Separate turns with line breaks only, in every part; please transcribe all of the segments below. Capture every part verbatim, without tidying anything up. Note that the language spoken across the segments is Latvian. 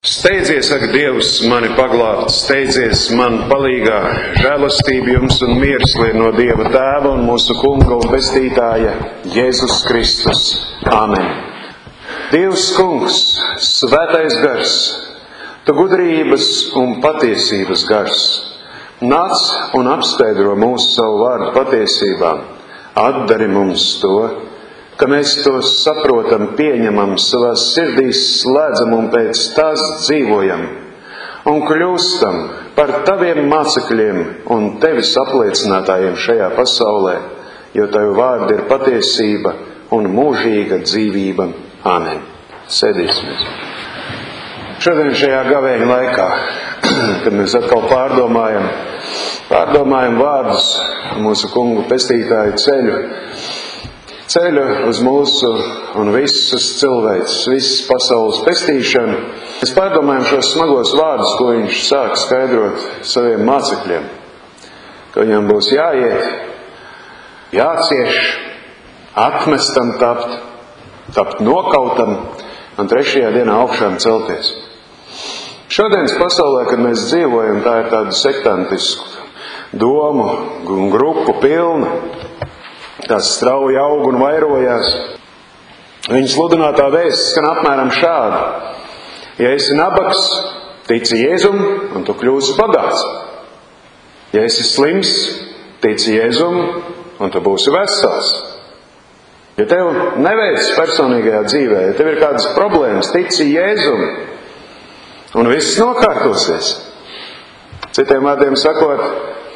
Steidzies, ak, Dievs, mani paglābt, steidzies man palīgā, žēlastība jums un miers lien no Dieva Tēva un mūsu Kunga un Pestītāja Jēzus Kristus. Āmen. Dievs Kungs, svētais gars, tu gudrības un patiesības gars, nāc un apskaidro mūsu savu vārdu patiesībām, atdari mums to, ka mēs to saprotam, pieņemam, savās sirdīs slēdzam un pēc tās dzīvojam un kļūstam par taviem mācekļiem un tevis apliecinātājiem šajā pasaulē, jo tavu vārdu ir patiesība un mūžīga dzīvība. Āmen. Sēdīsimies. Šodien šajā gavēņa laikā, kad mēs atkal pārdomājam, pārdomājam vārdus mūsu Kungu Pestītāju ceļu, ceļu uz mūsu un visas cilvēces, visas pasaules pestīšanu. Mēs pārdomājam šos smagos vārdus, ko viņš sāk skaidrot saviem mācekļiem. Ka viņam būs jāiet, jācieš, atmestam tapt, tapt nokautam un trešajā dienā augšām celties. Šodienas pasaulē, kad mēs dzīvojam, tā ir tāda sektantisku domu un grupu pilna, tās strauji aug un vairojās. Viņa sludinātā vēsts skan apmēram šādi: ja esi nabaks, tici Jēzum, un tu kļūsi bagāts. Ja esi slims, tici Jēzum, un tu būsi vesels. Ja tev neveic personīgajā dzīvē, ja tev ir kādas problēmas, tici Jēzum, un viss nokārtosies. Citiem vārdiem sakot,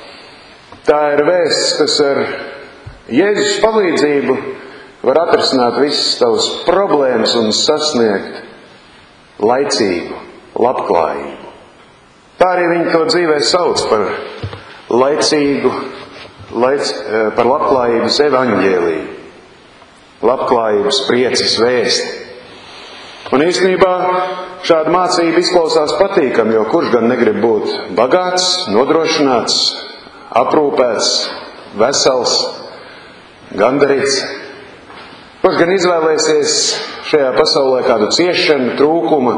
tā ir vēsts, kas ar Jēzus palīdzību var atrisināt visas tavas problēmas un sasniegt laicīgu labklājību. Tā arī viņi to dzīvē sauc par laicīgu, laic, par labklājības evaņģēliju, labklājības prieces vēsti. Un īstenībā šāda mācība izklausās patīkam, jo kurš gan negrib būt bagāts, nodrošināts, aprūpēts, vesels, gandarīts. Kurš gan izvēlēsies šajā pasaulē kādu ciešanu, trūkuma,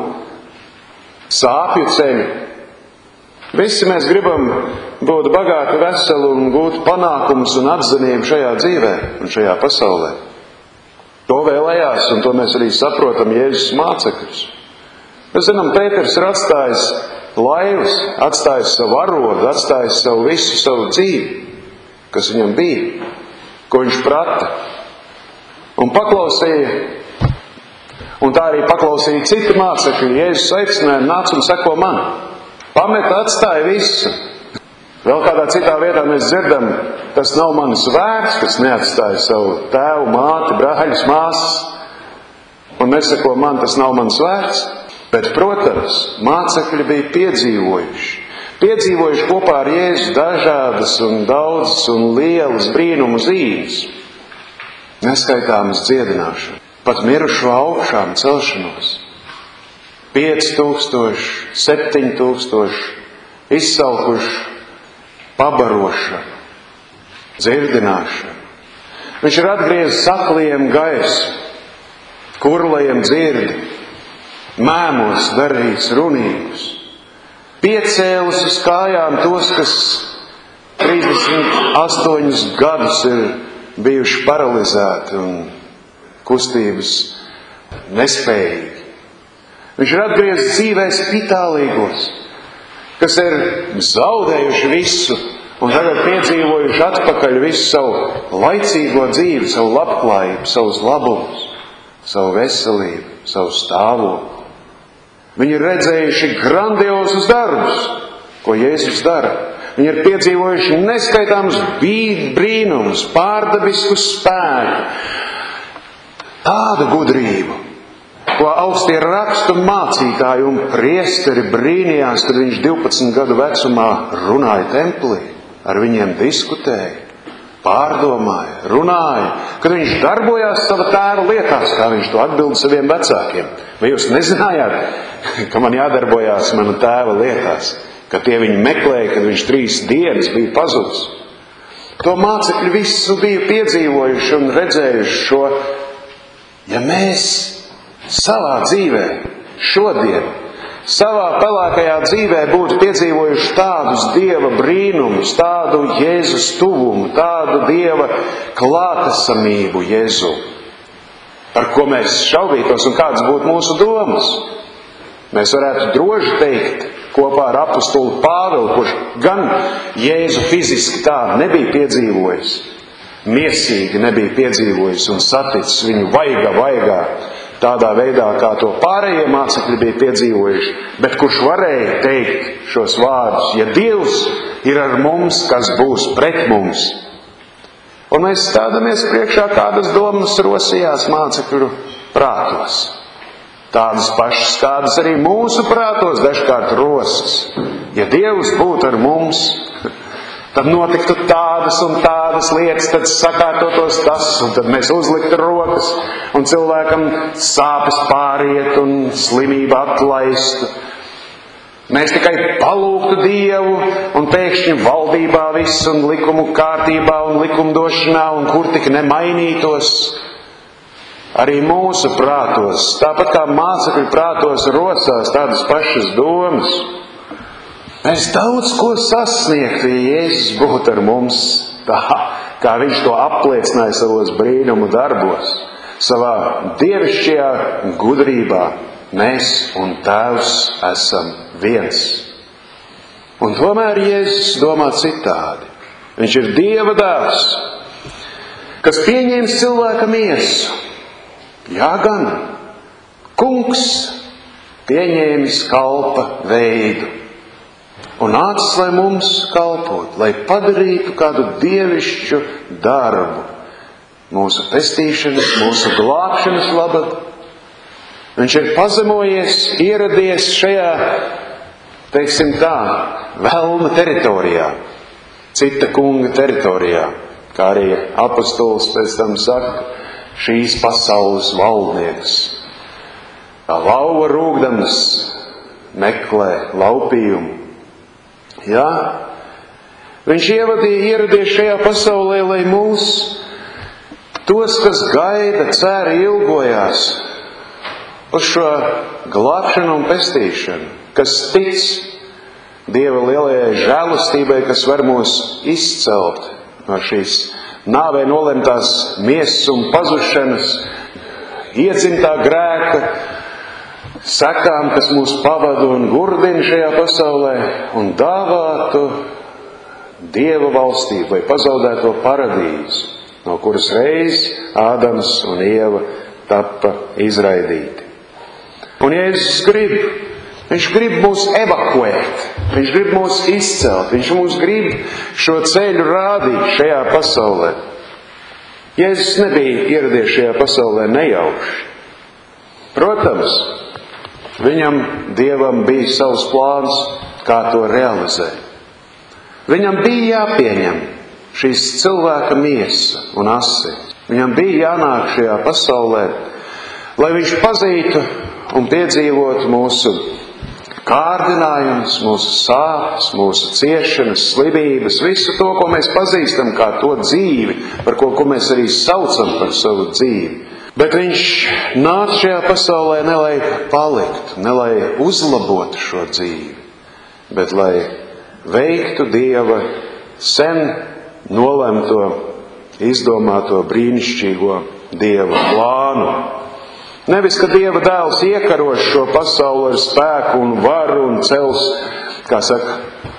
sāpju ceļu? Visi mēs gribam būt bagāti, veseli un gūt panākumus un atzinību šajā dzīvē un šajā pasaulē. To vēlējās, un to mēs arī saprotam Jēzus mācekļus. Mēs zinām, Pēters ir atstājis laivas, atstājis savu arodu, atstājis savu visu savu dzīvi, kas viņam bija, ko viņš prata, un paklausīja, un tā arī paklausīja citi mācekļi. Jēzus aicināja, nāc un seko man. Pameta, atstāja visu. Vēl kādā citā vietā mēs dzirdam, tas nav manis vērts, kas neatstāja savu tēvu, māti, brāļus, māsas, un neseko man, tas nav manis vērts. Bet, protams, mācekļi bija piedzīvojuši. Piedzīvojuši kopā ar Jēzu dažādas un daudzas un lielas brīnumu zīmes, neskaitāmas dziedināšanu, pat mirušo augšām celšanos, pieci tūkstoši, septiņi tūkstoši, izsalkuši pabarošanu, dzirdināšanu. Viņš ir atgriezis akliem gaisu, kurlajiem dzirdi, mēmos darījis runīgus, piecēlus uz kājām tos, kas trīsdesmit astoņus gadus ir bijuši paralizēti un kustības nespējīgi. Viņš ir atgriezis dzīvē spitālīgos, kas ir zaudējuši visu un tagad piedzīvojuši atpakaļ visu savu laicīgo dzīvi, savu labklājību, savus labumus, savu veselību, savu stāvokli. Viņi ir redzējuši grandiozus darbus, ko Jēzus dara. Viņi ir piedzīvojuši neskaitāmus brīnumus, pārdabisku spēku, tādu gudrību, ko austie rakstu mācītāji un priesteri brīnījās, kad viņš divpadsmit gadu vecumā runāja templī, ar viņiem diskutēja, pārdomāja, runāja, kad viņš darbojās sava tēva lietās, kā viņš to atbild saviem vecākiem. Vai jūs nezinājāt, ka man jādarbojās mana tēva lietās, ka tie viņi meklēja, kad viņš trīs dienas bija pazudis? To mācekļi visu bija piedzīvojuši un redzējuši šo. Ja mēs savā dzīvē šodien savā pelēkajā dzīvē būtu piedzīvojuši tādus Dieva brīnumus, tādu Jēzus tuvumu, tādu Dieva klātesamību Jēzu, par ko mēs šaubītos un kādas būtu mūsu domas. Mēs varētu droši teikt, kopā ar apostuli Pāvilu, kurš gan Jēzu fiziski tā nebija piedzīvojis, miesīgi nebija piedzīvojis un saticis viņu vaigā, vaigā, tādā veidā, kā to pārējie mācekļi bija piedzīvojuši, bet kurš varēja teikt šos vārdus: ja Dievs ir ar mums, kas būs pret mums? Un mēs stādamies priekšā, kādas domas rosījās mācekļu prātos. Tādas pašas, kādas arī mūsu prātos dažkārt rosas. Ja Dievs būtu ar mums, tad notiktu tādas un tādas lietas, tad sakārtotos tas, un tad mēs uzliktu rokas, un cilvēkam sāpes pāriet un slimība atlaistu. Mēs tikai palūgtu Dievu, un pēkšņi valdībā viss, un likumu kārtībā, un likumdošanā, un kur tik nemainītos. Arī mūsu prātos, tāpat kā mācekļu prātos, rosās tādas pašas domas. Mēs daudz ko sasniegtu, ja Jēzus būtu ar mums, tā kā viņš to apliecināja savos brīnumu darbos, savā dievišķajā gudrībā. Mēs un Tēvs esam viens. Un tomēr Jēzus domā citādi. Viņš ir Dieva dēls, kas pieņēmis cilvēka miesu. Jā gan, kungs pieņēmis kalpa veidu un nācis, lai mums kalpot, lai padarītu kādu dievišķu darbu mūsu pestīšanas, mūsu glābšanas labad. Viņš ir pazemojies, ieradies šajā, teiksim tā, velna teritorijā, cita kunga teritorijā, kā arī apostols pēc tam saka, šīs pasaules valdnieks. Kā lauva rūgdams meklē laupījumu. Jā, viņš ievadīja, ieradies šajā pasaulē, lai mūs, tos, kas gaida, cēra, ilgojās uz šo glābšanu un pestīšanu, kas tic Dieva lielajai žēlastībai, kas var mūs izcelt no šīs nāvē nolemtās miesas un pazušanas, iedzimtā grēka sekām, kas mūs pavada un gurdina šajā pasaulē, un dāvātu Dieva valstību vai pazaudēto paradīzi, no kuras reiz Ādams un Ieva tappa izraidīti. Un Jēzus grib, viņš grib mūs evakuēt, viņš grib mūs izcelt, viņš mūs grib šo ceļu rādīt šajā pasaulē. Jēzus nebija ieradies šajā pasaulē nejauši. Protams, viņam, Dievam, bija savs plāns, kā to realizēt. Viņam bija jāpieņem šīs cilvēka miesa un asins. Viņam bija jānāk šajā pasaulē, lai viņš pazītu un piedzīvotu mūsu kārdinājums, mūsu sāpes, mūsu ciešanas, slimības, visu to, ko mēs pazīstam kā to dzīvi, par ko, ko mēs arī saucam par savu dzīvi. Bet viņš nāca šajā pasaulē ne lai paliktu, ne lai uzlabotu šo dzīvi, bet lai veiktu Dieva sen nolemto, izdomāto brīnišķīgo Dieva plānu. Nevis, ka Dieva dēls iekaros šo pasauli ar spēku un varu un cels, kā saka,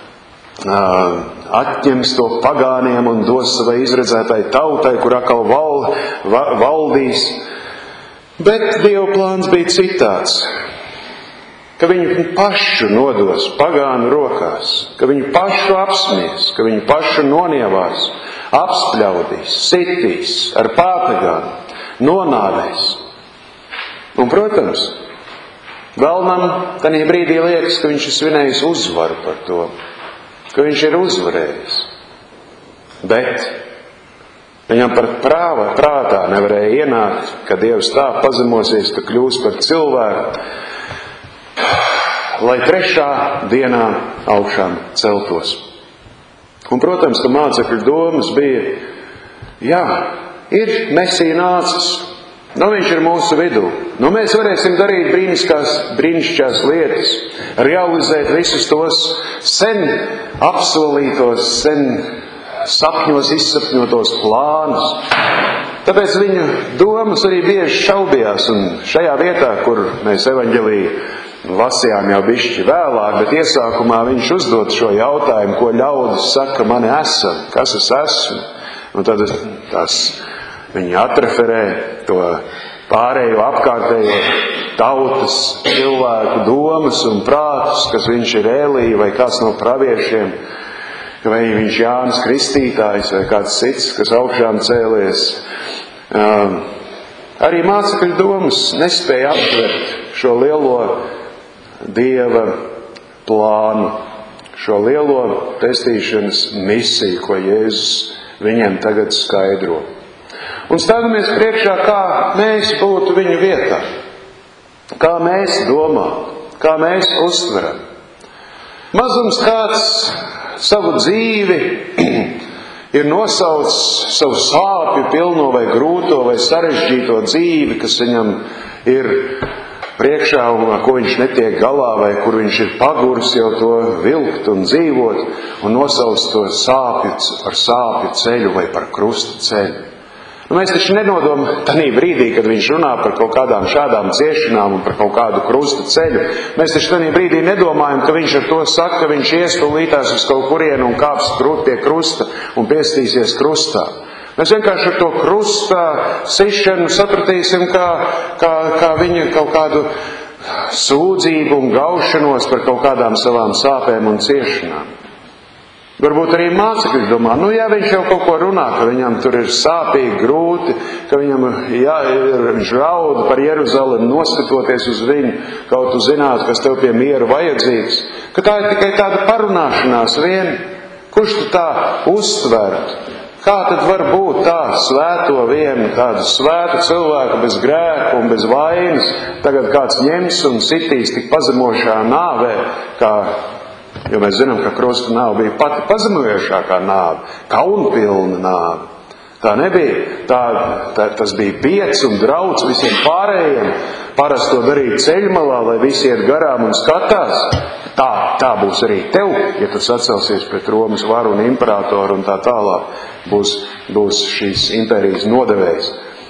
atņems to pagāniem un dos savai izredzētai tautai, kur atkal val, va, valdīs. Bet Dieva plāns bija citāds, ka viņu pašu nodos pagānu rokās, ka viņu pašu apsmies, ka viņu pašu nonievās, apspļaudīs, sitīs ar pātagām, nonāvēs. Un, protams, vēlnam tanī brīdī liekas, ka viņš ir svinējis uzvaru par to, ka viņš ir uzvarējis. Bet viņam par prāva, prātā nevarēja ienākt, ka Dievs tā pazemosies, ka kļūs par cilvēku, lai trešā dienā augšām celtos. Un, protams, ka mācekļu domas bija, jā, ir Mesija nācis, Nu, viņš ir mūsu vidū. Nu, mēs varēsim darīt brīnišķīgās lietas, realizēt visus tos sen apsolītos, sen sapņos izsapņotos plānus. Tāpēc viņu domas arī bieži šaubījās, un šajā vietā, kur mēs evaņģeliju lasījām jau bišķi vēlāk, bet iesākumā viņš uzdod šo jautājumu, ko ļaudis saka, mani esam, kas es esmu. Un tad tās viņi atreferē to pārējo apkārtējo tautas cilvēku domas un prātus, kas viņš ir Ēlija vai kāds no praviešiem, vai viņš Jānis Kristītājs vai kāds cits, kas augšām cēlies. Um, arī mācekļu domas nespēja aptvert šo lielo Dieva plānu, šo lielo pestīšanas misiju, ko Jēzus viņiem tagad skaidro. Un stāvamies priekšā, kā mēs būtu viņu vietā, kā mēs domājam, kā mēs uztveram. Mazums kāds savu dzīvi ir nosaucis savu sāpju pilno vai grūto vai sarežģīto dzīvi, kas viņam ir priekšā un ar ko viņš netiek galā vai kur viņš ir paguris jau to vilkt un dzīvot un nosauc to sāpju par sāpju ceļu vai par krusta ceļu. Nu, mēs taču nedomājam tanī brīdī, kad viņš runā par kaut kādām šādām ciešanām un par kaut kādu krusta ceļu. Mēs taču tanī brīdī nedomājam, ka viņš ar to saka, ka viņš ies tūlītās uz kaut kurienu un kāps krūt pie krusta un piestīsies krustā. Mēs vienkārši ar to krustā sišanu sapratīsim, kā, kā, kā viņa kaut kādu sūdzību un gaušanos par kaut kādām savām sāpēm un ciešanām. Varbūt arī mācekļi domā, nu jā, viņš jau kaut ko runā, ka viņam tur ir sāpīgi, grūti, ka viņam jā, viņš raud par Jeruzalemi noskatoties uz viņu, kaut tu zinātu, kas tev pie miera vajadzīgs, ka tā ir tikai tāda parunāšanās vien. Kurš tu tā uztvertu? Kā tad var būt tā svēto vienu, tādu svētu cilvēku bez grēka un bez vainas, tagad kāds ņems un sitīs tik pazemošā nāvē, kā jo mēs zinām, ka krusta nāve bija pati pazemojošākā nāve, kaunpilna nāve. Tā nebija, tā, tā, tas bija piec un drauds visiem pārējiem. Parasti to darīja ceļmalā, lai visi iet garām un skatās. Tā, tā būs arī tev, ja tu sacelsies pret Romas varu un imperatoru un tā tālāk. Būs, būs šīs impērijas nodevējs.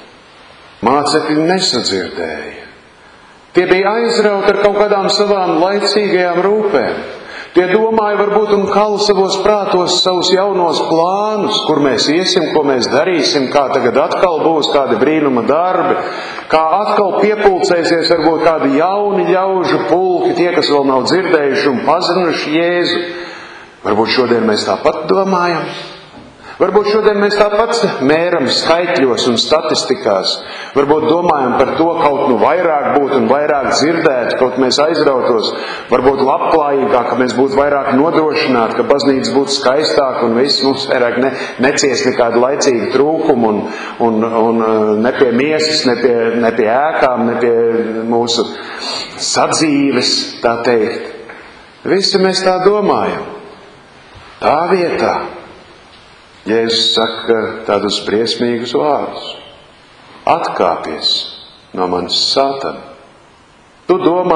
Mācekļi nesadzirdēja. Tie bija aizrauti ar kaut kādām savām laicīgajām rūpēm. Tie domāja varbūt un kala savos prātos savus jaunos plānus, kur mēs iesim, ko mēs darīsim, kā tagad atkal būs kādi brīnuma darbi, kā atkal piepulcēsies varbūt kādi jauni ļaužu pulki, tie, kas vēl nav dzirdējuši un pazinuši Jēzu. Varbūt šodien mēs tāpat domājam. Varbūt šodien mēs tāpat mēram skaitļos un statistikās. Varbūt domājam par to, kaut nu vairāk būt un vairāk dzirdēt, kaut mēs aizrautos. Varbūt labklājīgāk, ka mēs būtu vairāk nodrošināti, ka baznīca būtu skaistāka un viss mums vairāk ne, necies nekādu laicīgu trūkumu un, un, un ne pie miesas, ne pie, ne pie ēkām, ne pie mūsu sadzīves, tā teikt. Visi mēs tā domājam. Tā vietā Jēzus saka tādus briesmīgus vārdus. Atkāpies no manis, Sātan. Tu domā,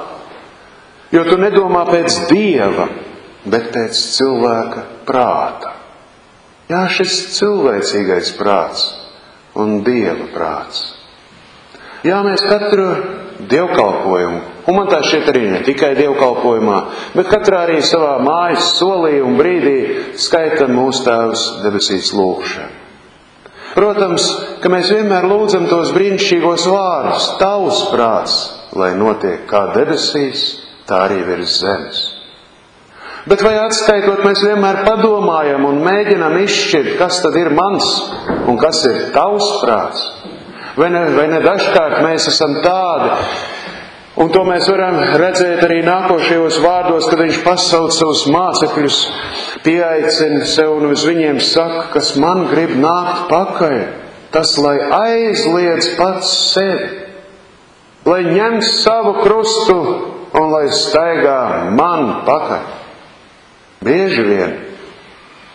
jo tu nedomā pēc Dieva, bet pēc cilvēka prāta. Jā, šis cilvēcīgais prāts un Dieva prāts. Jā, mēs katru dievkalpojumu, un man tā šķiet arī ne tikai dievkalpojumā, bet katrā arī savā mājas solī un brīdī skaitam mūsu Tēvs debesīs lūgšanu. Protams, ka mēs vienmēr lūdzam tos brīnišķīgos vārdus, tavs prāts, lai notiek kā debesīs, tā arī virs zemes. Bet vai atskaitot mēs vienmēr padomājam un mēģinam izšķirt, kas tad ir mans un kas ir tavs prāts? Vai ne, vai ne dažkārt mēs esam tādi, un to mēs varam redzēt arī nākošajos vārdos, kad viņš pasauc savus mācekļus, pieaicina sev un uz viņiem saka, kas man grib nākt pakaļ, tas lai aizliedz pats sevi, lai ņem savu krustu un lai staigā man pakaļ. Bieži vien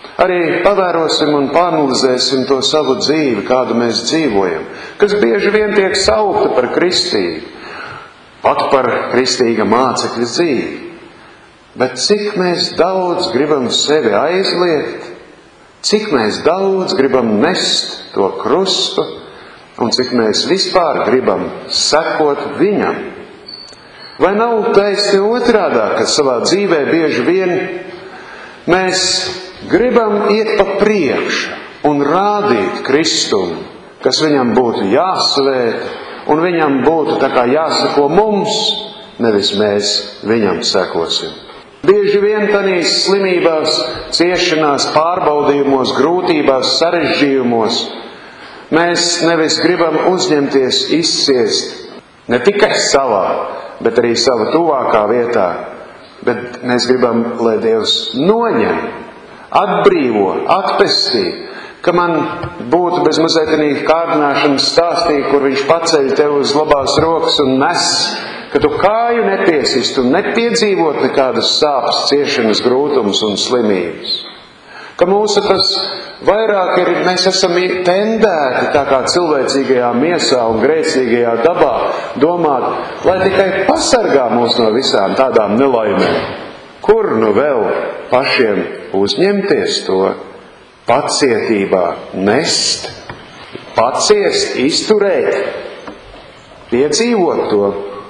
Arī pavērosim un panalizēsim to savu dzīvi, kādu mēs dzīvojam, kas bieži vien tiek saukta par kristīgu, pat par kristīga mācekļa dzīvi. Bet cik mēs daudz gribam sevi aizliegt, cik mēs daudz gribam nest to krustu, un cik mēs vispār gribam sekot viņam. Vai nav taisni otrādā, ka savā dzīvē bieži vien mēs gribam iet pa priekšu un rādīt Kristumu, kas viņam būtu jāsvēta, un viņam būtu tā kā jāsako mums, nevis mēs viņam sekosim. Bieži vien tādīs slimībās, ciešanās, pārbaudījumos, grūtībās, sarežģījumos mēs nevis gribam uzņemties, izciest ne tikai savā, bet arī sava tuvākā vietā, bet mēs gribam, lai Dievs noņem, atbrīvo, atpestī, ka man būtu bez mazliet kārdināšanas stāstī, kur viņš paceļ tev uz labās rokas un nes, ka tu kāju nepiesist un nepiedzīvot nekādas sāpes, ciešanas, grūtums un slimības. Ka mūsu tas vairāk ir, mēs esam tendēti tā kā cilvēcīgajā miesā un grēcīgajā dabā domāt, lai tikai pasargā mūs no visām tādām nelaimēm. Kur nu vēl pašiem uzņemties to pacietībā, nest, paciest, izturēt, piedzīvot to?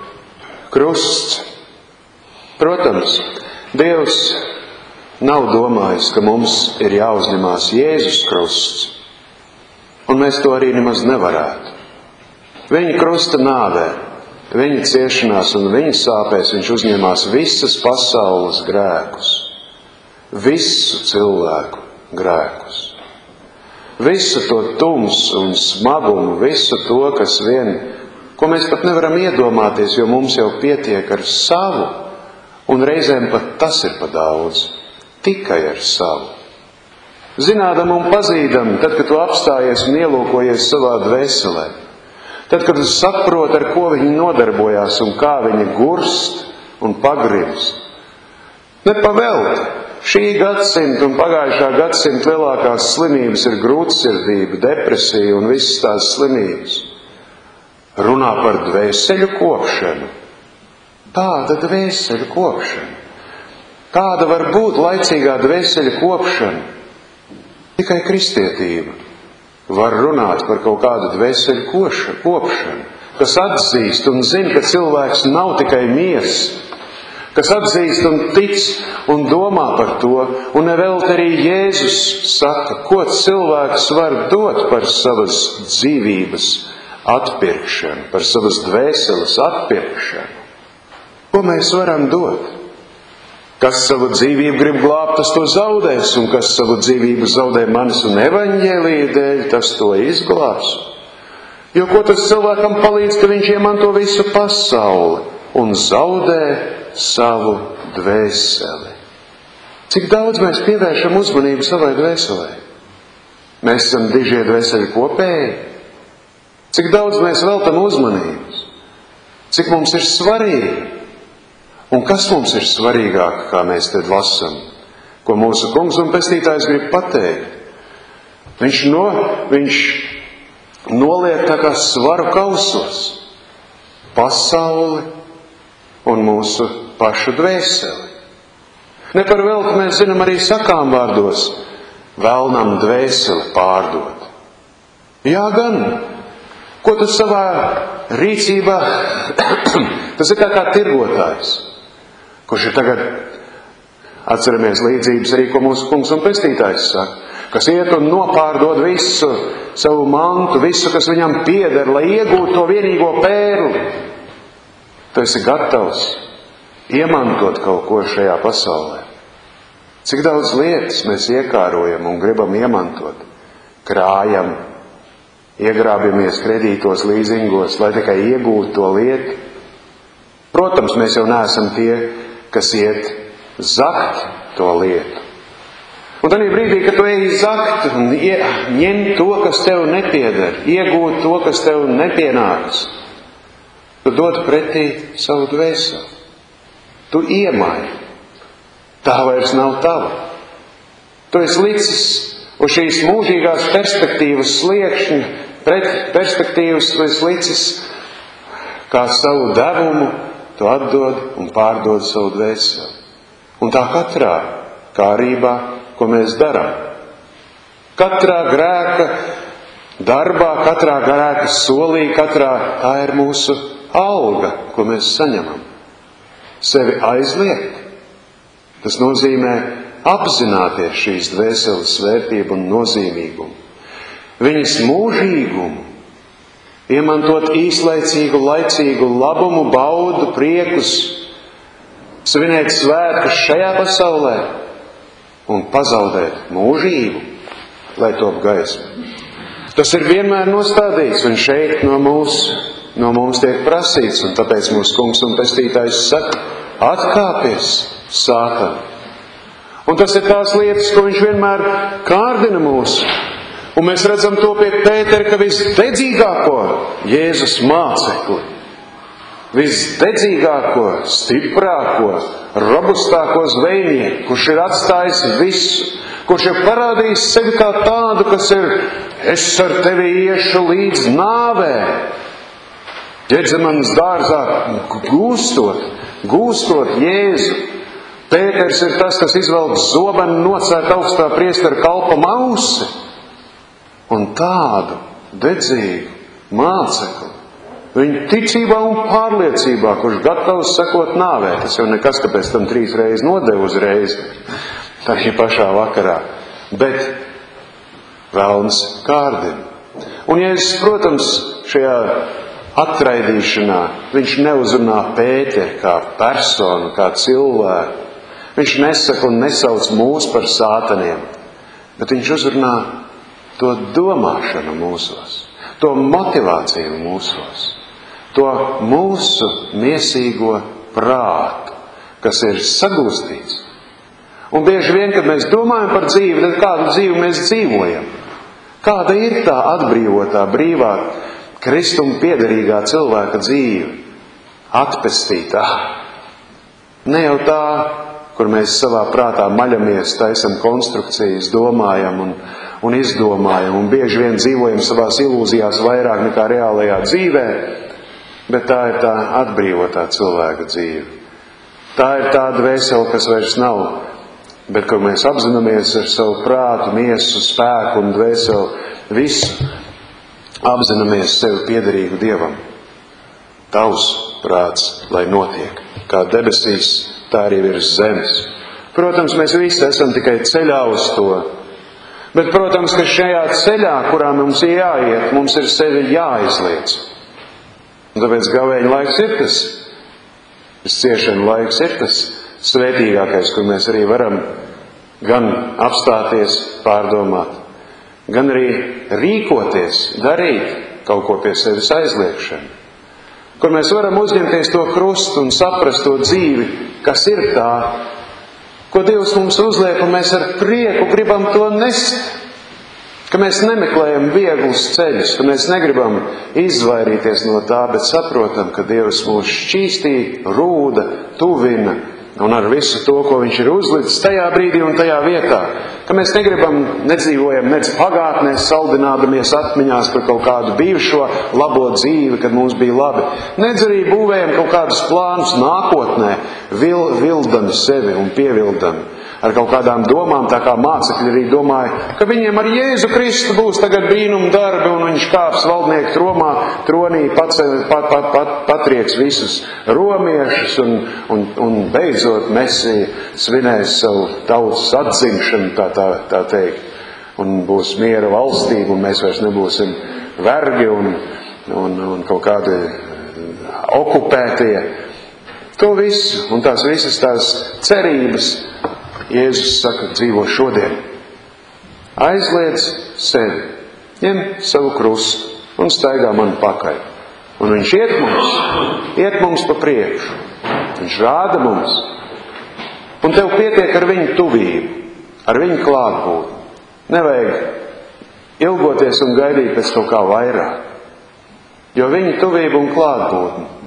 Krusts. Protams, Dievs nav domājis, ka mums ir jāuzņemās Jēzus krusts, un mēs to arī nemaz nevarētu. Viņa krusta nāvē, viņa ciešanās un viņa sāpēs viņš uzņemās visas pasaules grēkus, visu cilvēku grēkus, visu to tumsu un smagumu, visu to, kas vien, ko mēs pat nevaram iedomāties, jo mums jau pietiek ar savu, un reizēm pat tas ir pa daudz, tikai ar savu. Zinādam un pazīdam, tad, kad tu apstājies un ielūkojies savā dvēselē, tad, kad tu saproti, ar ko viņi nodarbojās un kā viņi gurst un pagrimst. Nepavelti, šī gadsimta un pagājušā gadsimta lielākās slimības ir grūtsirdība, depresija un visas tās slimības. Runā par dvēseļu kopšanu. Kāda dvēseļu kopšana? Kāda var būt laicīgā dvēseļu kopšana? Tikai kristietība var runāt par kaut kādu dvēseļu kopšanu, kas atzīst un zina, ka cilvēks nav tikai miesa, kas atzīst un tic un domā par to, un nevelti arī Jēzus saka, ko cilvēks var dot par savas dzīvības atpirkšanu, par savas dvēseles atpirkšanu. Ko mēs varam dot? Kas savu dzīvību grib glābt, tas to zaudēs, un kas savu dzīvību zaudē manis un evaņģēlija dēļ, tas to izglābs. Jo ko tas cilvēkam palīdz, ka viņš iemanto visu pasauli un zaudē savu dvēseli? Cik daudz mēs pievēršam uzmanību savai dvēselē? Mēs esam dižie dvēseļu kopēji. Cik daudz mēs veltam uzmanības? Cik mums ir svarīgi? Un kas mums ir svarīgāk, kā mēs te lasam? Ko mūsu kungs un pestītājs grib pateikt? Viņš, no, viņš noliek tā kā svaru kausos pasauli un mūsu pašu dvēseli. Ne par velti mēs zinām arī sakām vārdos, velnam dvēseli pārdot. Jā, gan. Ko tu savā rīcībā, tas ir tā kā tirgotājs, kurš ir tagad, atceramies līdzības arī, ko mūsu kungs un pestītājs saka, kas iet un nopārdod visu savu mantu, visu, kas viņam pieder, lai iegūtu to vienīgo pērli. Tu esi gatavs iemantot kaut ko šajā pasaulē. Cik daudz lietas mēs iekārojam un gribam iemantot, krājam, iegrābjamies kredītos, līzingos, lai tikai iegūtu to lietu. Protams, mēs jau neesam tie, kas iet zakt to lietu. Un tad brīdī, kad tu ej zakt un ņem to, kas tev nepieder, iegūt to, kas tev nepienāks, tu dod pretī savu dvēseli. Tu iemai. Tā vairs nav tava. Tu esi licis uz šīs mūžīgās perspektīvas sliekšņa, pret perspektīvas tu esi licis kā savu devumu, tu atdod un pārdod savu dvēseli. Un tā katrā kārībā, ko mēs darām. Katrā grēka darbā, katrā grēka solī, katrā tā ir mūsu alga, ko mēs saņemam. Sevi aizliegt. Tas nozīmē apzināties šīs dvēseles vērtību un nozīmīgumu. Viņas mūžīgumu, iemantot īslaicīgu, laicīgu labumu, baudu, priekus, svinēt svētkus šajā pasaulē un pazaudēt mūžību, lai top gaisma. Tas ir vienmēr nostādīts, un šeit no mums, no mums tiek prasīts, un tāpēc mūsu kungs un pestītājs saka, atkāpies, Sātani. Un tas ir tās lietas, ko viņš vienmēr kārdina mūs. Un mēs redzam to pie Pētera, ka visdedzīgāko Jēzus mācekli, visdedzīgāko, stiprāko, robustāko zvejnieku, kurš ir atstājis visu, kurš ir parādījis sevi kā tādu, kas ir, es ar tevi iešu līdz nāvē. Ģedzemanas dārzā gūstot, gūstot Jēzu. Pēters ir tas, kas izvelk zobenu, nocērt augstā priestera kalpa mausi. Un tādu dedzīgu mācekli, viņa ticībā un pārliecībā, kurš gatavs sekot nāvē, tas jau nekas, ka pēc tam trīs reizes nodeva uzreiz, tā šī pašā vakarā, bet velns kārdina. Un Jēzus, protams, šajā atraidīšanā, viņš neuzrunā Pēteri kā personu, kā cilvēku. Viņš nesaka un nesauc mūs par sātaniem, bet viņš uzrunā to domāšanu mūsos, to motivāciju mūsos, to mūsu miesīgo prātu, kas ir sagūstīts. Un bieži vien, kad mēs domājam par dzīvi, tad kādu dzīvi mēs dzīvojam? Kāda ir tā atbrīvotā, brīvā, Kristum piederīgā cilvēka dzīve? Atpestītā. Ne jau tā, kur mēs savā prātā maļamies, taisam konstrukcijas, domājam un, un izdomājam, un bieži vien dzīvojam savās ilūzijās vairāk nekā reālajā dzīvē, bet tā ir tā atbrīvotā cilvēka dzīve. Tā ir tā dvēsele, kas vairs nav, bet kur mēs apzināmies ar savu prātu, miesu, spēku un dvēseli visu, apzināmies sevi piederīgu Dievam. Tavs prāts, lai notiek, kā debesīs, tā arī virs zemes. Protams, mēs visi esam tikai ceļā uz to. Bet, protams, ka šajā ceļā, kurā mums ir jāiet, mums ir sevi jāizliec. Un tāpēc gavēņa laiks ir tas, ciešana laiks ir tas svētīgākais, kur mēs arī varam gan apstāties, pārdomāt, gan arī rīkoties, darīt kaut ko pie sevis aizliekšanu. Kur mēs varam uzņemties to krustu un saprast to dzīvi, kas ir tā, ko Dievs mums uzliek, un mēs ar prieku gribam to nest. Ka mēs nemeklējam vieglus ceļus, ka mēs negribam izvairīties no tā, bet saprotam, ka Dievs mūs šķīstī, rūda, tuvina, un ar visu to, ko viņš ir uzlicis tajā brīdī un tajā vietā. Ka mēs negribam, nedzīvojam nec pagātnē, saldinādamies atmiņās par kaut kādu bijušo labo dzīvi, kad mums bija labi. Nedz arī būvējam kaut kādus plānus nākotnē, vil, vildami sevi un pievildami. Ar kaut kādām domām, tā kā mācekļi arī domāja, ka viņiem ar Jēzu Kristu būs tagad brīnum darbi, un viņš kāps valdnieku tromā, tronī, pats, pat, pat, pat, patrieks visus romiešus, un, un, un beidzot Mesija svinēs savu tautas atzimšanu, tā, tā, tā teikt, un būs miera valstība, un mēs vairs nebūsim vergi un, un, un kaut kādi okupētie. To visu, un tās visas tās cerības, Jēzus saka, dzīvo šodien. Aizliedz sevi, ņem savu krustu un staigā man pakaļ. Un viņš iet mums, iet mums pa priekšu. Viņš rāda mums. Un tev pietiek ar viņu tuvību, ar viņu klātbūtni. Nevajag ilgoties un gaidīt pēc kaut kā vairāk. Jo viņa tuvība un klātbūtni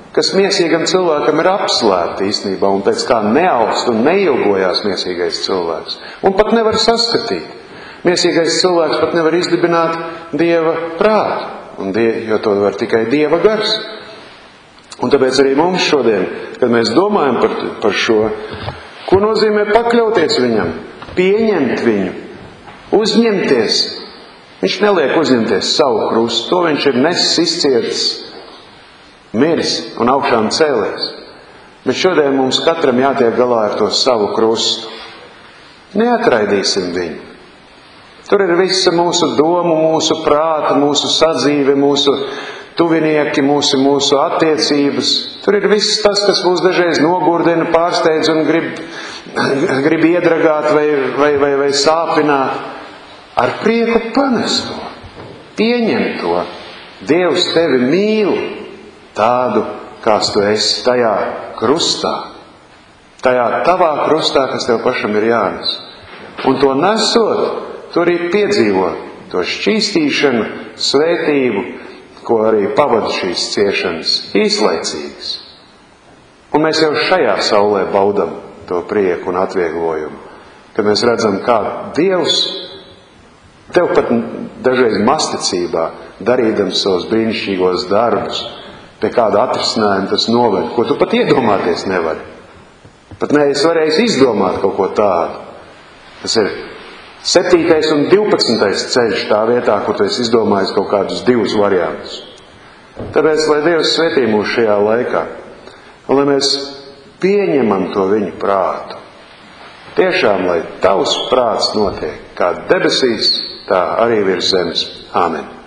kas miesīgam cilvēkam ir apslēpta īstenībā, un pēc kā neaugst un neilgojās miesīgais cilvēks. Un pat nevar saskatīt. Miesīgais cilvēks pat nevar izdibināt Dieva prātu, un die, jo to var tikai Dieva gars. Un tāpēc arī mums šodien, kad mēs domājam par, par šo, ko nozīmē pakļauties viņam, pieņemt viņu, uzņemties. Viņš neliek uzņemties savu krustu, to viņš ir nesis, izcietis, miris un augšām cēlies. Bet šodien mums katram jātiek galā ar to savu krustu. Neatraidīsim viņu. Tur ir visa mūsu domu, mūsu prāta, mūsu sadzīve, mūsu tuvinieki, mūsu, mūsu attiecības. Tur ir viss tas, kas mūs dažreiz nogurdina, pārsteidz un grib, grib iedragāt vai, vai, vai, vai sāpināt. Ar prieku panes to, pieņem to. Dievs tevi mīl tādu, kāds tu esi tajā krustā. Tajā tavā krustā, kas tev pašam ir jānes. Un to nesot, tu arī piedzīvo to šķīstīšanu, svētību, ko arī pavada šīs ciešanas, īslaicīgas. Un mēs jau šajā saulē baudam to prieku un atvieglojumu, kad mēs redzam, kā Dievs tev pat dažreiz masticībā, darīdams savus brīnišķīgos darbus, pie kāda atrisinājuma tas noved, ko tu pat iedomāties nevari. Pat neesi varējis izdomāt kaut ko tādu. Tas ir septītais un divpadsmitais ceļš tā vietā, kur tu esi izdomājis kaut kādus divus variantus. Tāpēc, lai Dievs svētī mūs šajā laikā, un lai mēs pieņemam to viņu prātu. Tiešām, lai tavs prāts notiek kā debesīs, tā arī virs zemes. Āmen.